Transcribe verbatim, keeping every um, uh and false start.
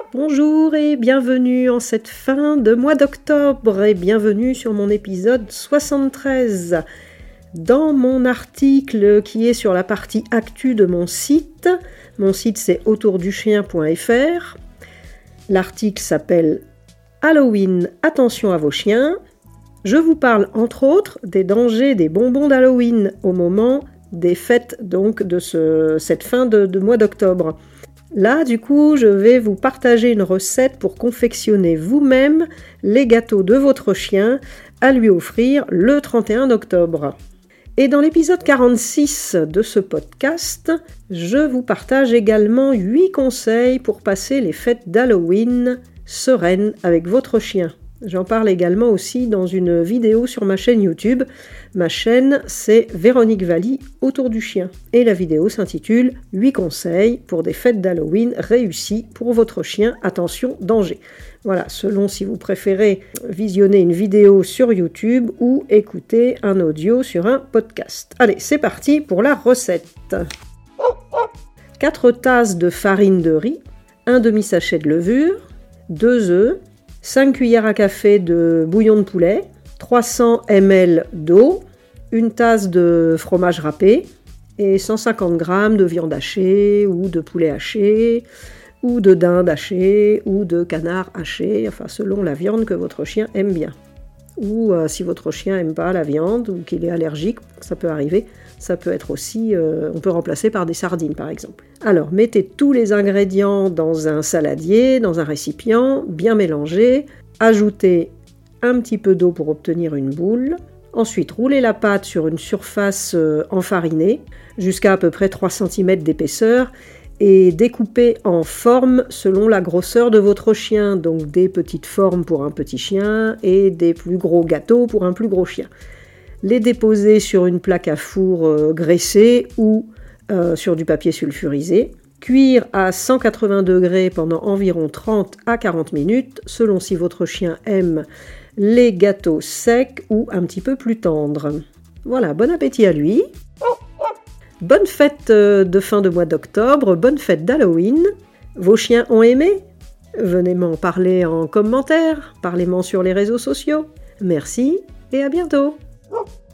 Bonjour et bienvenue en cette fin de mois d'octobre et bienvenue sur mon épisode soixante-treize. Dans mon article qui est sur la partie actu de mon site, mon site c'est autourduchien point f r, l'article s'appelle Halloween, attention à vos chiens. Je vous parle entre autres des dangers des bonbons d'Halloween au moment des fêtes donc de ce, cette fin de, de mois d'octobre. Là, du coup, je vais vous partager une recette pour confectionner vous-même les gâteaux de votre chien à lui offrir le trente et un octobre. Et dans l'épisode quarante-six de ce podcast, je vous partage également huit conseils pour passer les fêtes d'Halloween sereines avec votre chien. J'en parle également aussi dans une vidéo sur ma chaîne YouTube. Ma chaîne, c'est Véronique Valli, autour du chien. Et la vidéo s'intitule « huit conseils pour des fêtes d'Halloween réussies pour votre chien, attention, danger ». Voilà, selon si vous préférez visionner une vidéo sur YouTube ou écouter un audio sur un podcast. Allez, c'est parti pour la recette. quatre tasses de farine de riz, un demi-sachet de levure, deux œufs, cinq cuillères à café de bouillon de poulet, trois cents millilitres d'eau, une tasse de fromage râpé et cent cinquante grammes de viande hachée ou de poulet haché ou de dinde hachée ou de canard haché, enfin selon la viande que votre chien aime bien. Ou euh, si votre chien n'aime pas la viande ou qu'il est allergique, ça peut arriver, ça peut être aussi, euh, on peut remplacer par des sardines par exemple. Alors mettez tous les ingrédients dans un saladier, dans un récipient, bien mélangé, ajoutez un petit peu d'eau pour obtenir une boule, ensuite roulez la pâte sur une surface euh, enfarinée jusqu'à à peu près trois centimètres d'épaisseur et découpez en formes selon la grosseur de votre chien, donc des petites formes pour un petit chien et des plus gros gâteaux pour un plus gros chien. Les déposer sur une plaque à four euh, graissée ou euh, sur du papier sulfurisé. Cuire à cent quatre-vingts degrés pendant environ trente à quarante minutes, selon si votre chien aime les gâteaux secs ou un petit peu plus tendres. Voilà, bon appétit à lui. Bonne fête de fin de mois d'octobre, bonne fête d'Halloween. Vos chiens ont aimé ? Venez m'en parler en commentaire, parlez-m'en sur les réseaux sociaux. Merci et à bientôt. Oh